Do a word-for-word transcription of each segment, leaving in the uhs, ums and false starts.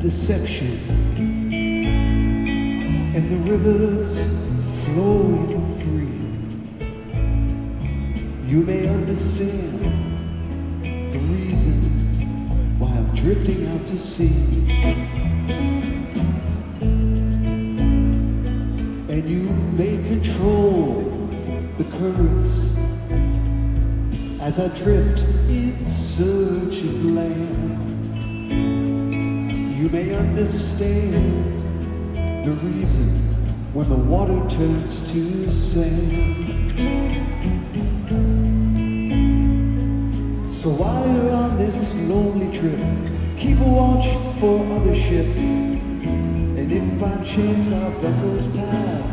deception, and the rivers flowing free. You may understand the reason why I'm drifting out to sea. And you may control the currents as I drift in search of land. You may understand the reason when the water turns to sand. So while you're on this lonely trip, keep a watch for other ships. And if by chance our vessels pass,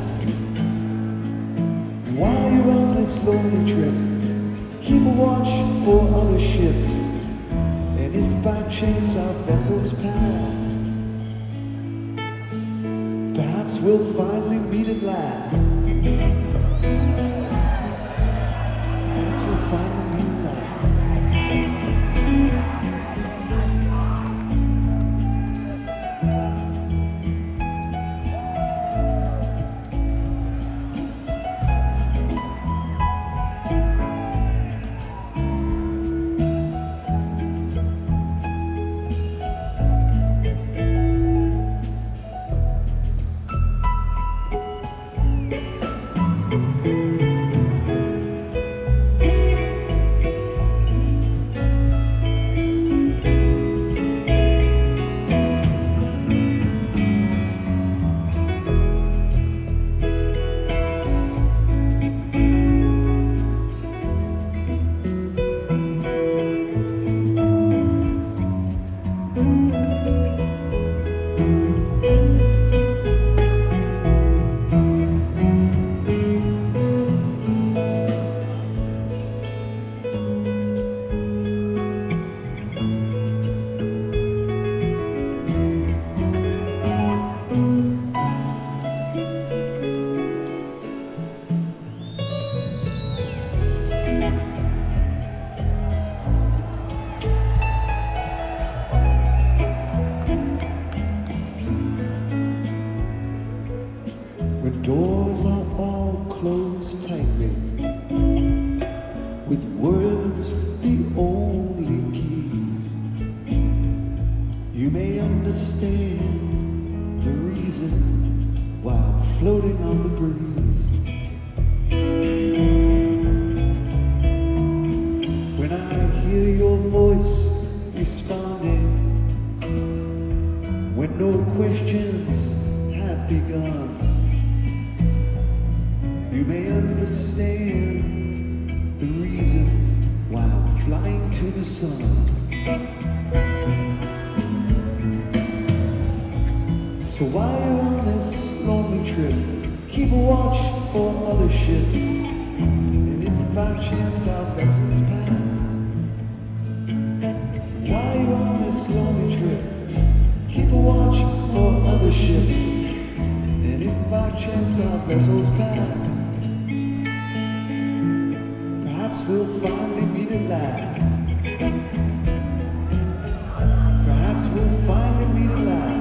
while you're on this lonely trip, keep a watch for other ships. And if by chance our vessels pass, perhaps we'll finally meet at last. Perhaps we'll finally meet at last. When doors are all closed tightly, with words the only keys, you may understand the reason why I'm floating on the breeze. When I hear your voice responding, when no questions have begun, you may understand the reason why I'm flying to the sun. So while you're on this lonely trip, keep a watch for other ships. And if by chance our vessels pass, while you're on this lonely trip, keep a watch for other ships. And if by chance our vessels pass, perhaps we'll finally meet at last. Perhaps we'll finally meet at last.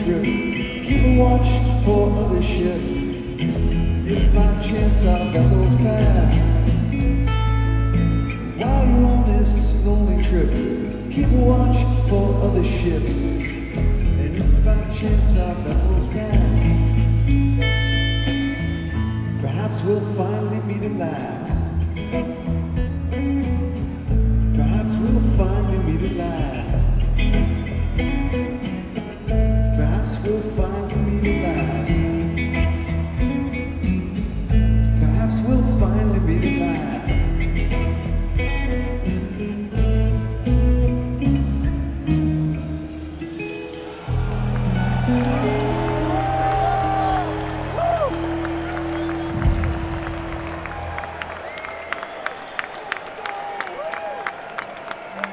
trip. Keep a watch for other ships. If by chance our vessels pass, while you're on this lonely trip, keep a watch for other ships. And if by chance our vessels pass, perhaps we'll finally meet at last. Perhaps we'll finally meet at last. Perhaps we'll finally